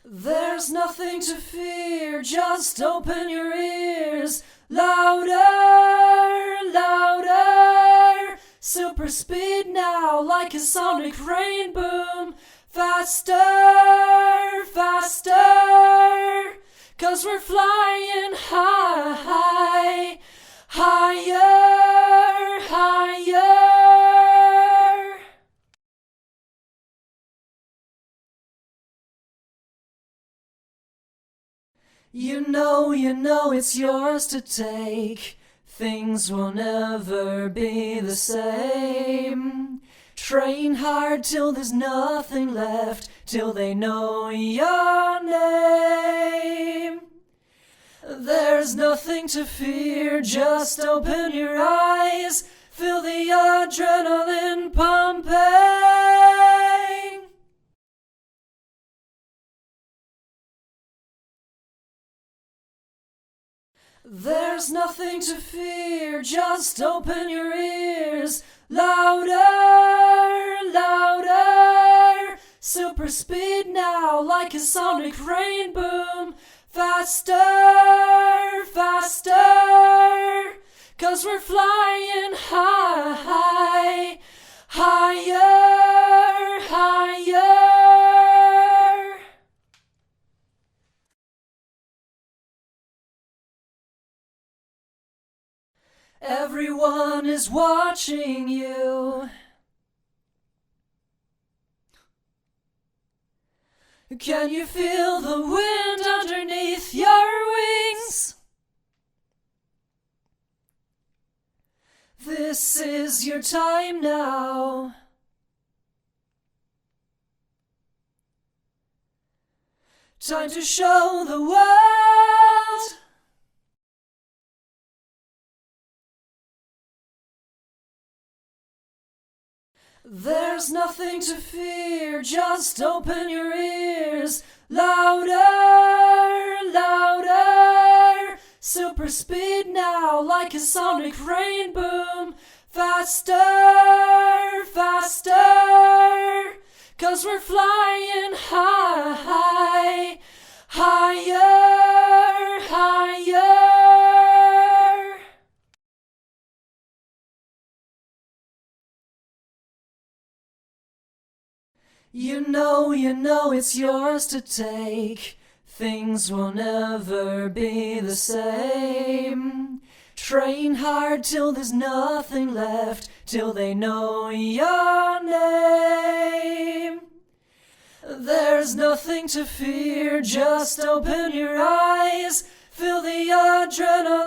There's nothing to fear, just open your ears. Louder, louder. Super speed now, like a sonic rain boom. Faster, faster. 'Cause we're flying high, higher, higher. You know it's yours to take. Things will never be the same. Train hard till there's nothing left, till they know your name. There's nothing to fear, just open your eyes. Feel the adrenaline pumping. There's nothing to fear, just open your ears. Louder, louder. Super speed now, like a sonic rain boom. Faster, faster. 'Cause we're flying high, higher, higher. Everyone is watching you. Can you feel the wind underneath your wings? This is your time now. Time to show the world. There's nothing to fear, just open your ears. Louder, louder. Super speed now, like a sonic rain boom. Faster, faster. 'Cause we're flying high, higher, higher. You know it's yours to take. Things will never be the same. Train hard till there's nothing left, till they know your name. There's nothing to fear, just open your eyes. Feel the adrenaline